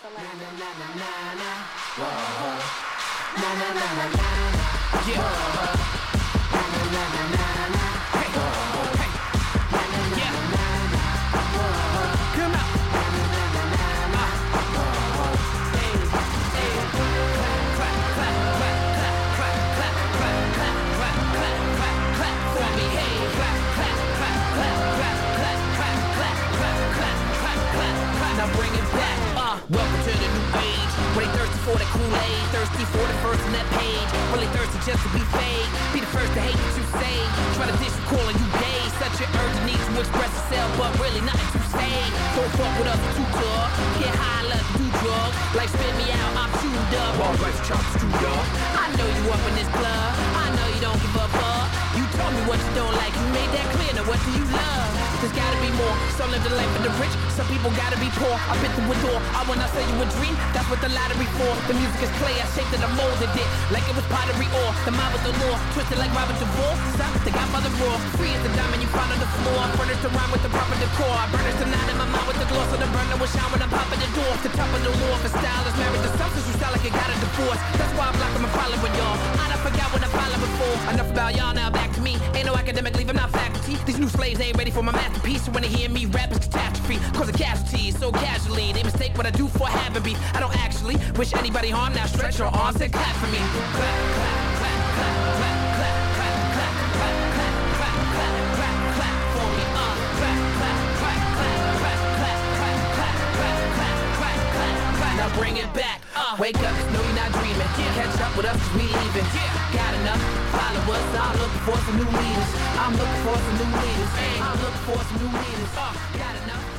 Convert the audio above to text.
Na na na na na na. Whoa. Na na na na na na. Yeah. Na na na na na na. Hey. Hey. Na na na na na. Come out. Na na na na na. Hey. Hey. Clap, clap, clap, clap, clap, clap, clap, clap, clap, clap, clap, clap for me. Hey. Clap, clap, clap, clap, clap, clap, clap, clap, clap, clap, clap, clap, clap. Now bring it back. Welcome to the new age. Where they thirsty for the Kool-Aid, thirsty for the first on that page. Really thirsty just to be fake. Be the first to hate what you say. Try to diss you, calling you gay. Such an urgent need to express yourself, but really nothing to say. Don't fuck with us too tough. Get high, let's do drugs. Like spit me out, I'm chewed up. All rights, chops, too up. I know you up in this club. I know you don't give up. You told me what you don't like. You made that clear. Now what do you love? There's gotta be more. Some live the life of the rich. Some people gotta be poor. I've been through a door. I wanna sell you a dream. That's what the lottery for. The music is clay. I shaped it, I molded it like it was pottery ore. The mind with the law, twisted like Robert Duvall. Stop, the Godfather raw. Free as the diamond you found on the floor. Furnished to rhyme with the proper decor. I burnish the night in my mind with the gloss of the burner will shine when I'm popping the door. The top of the wall for style is married to substance. You sound like you got a divorce. That's why I block them and following y'all. I done forgot when I followed before. Enough about y'all, now back to me. Ain't no academic leave, I'm not faculty. These new slaves ain't ready for my masterpiece. So when they hear me rap, it's catastrophe. Causing casualties so casually. They mistake what I do for having beef. I don't actually wish anybody harm. Now stretch your arms and clap for me. Clap, clap, clap, clap, clap, clap, clap, clap, clap, clap, clap, clap, clap, clap for me. Clap, clap, clap, clap, clap, clap, clap, clap, clap, clap, clap, clap, clap. Now bring it back. Wake up, no you're not dreaming. Catch up with us 'cause we leaving. Got enough followers. I'm looking for some new leaders. I'm looking for some new leaders. I'm looking for some new leaders. Got enough.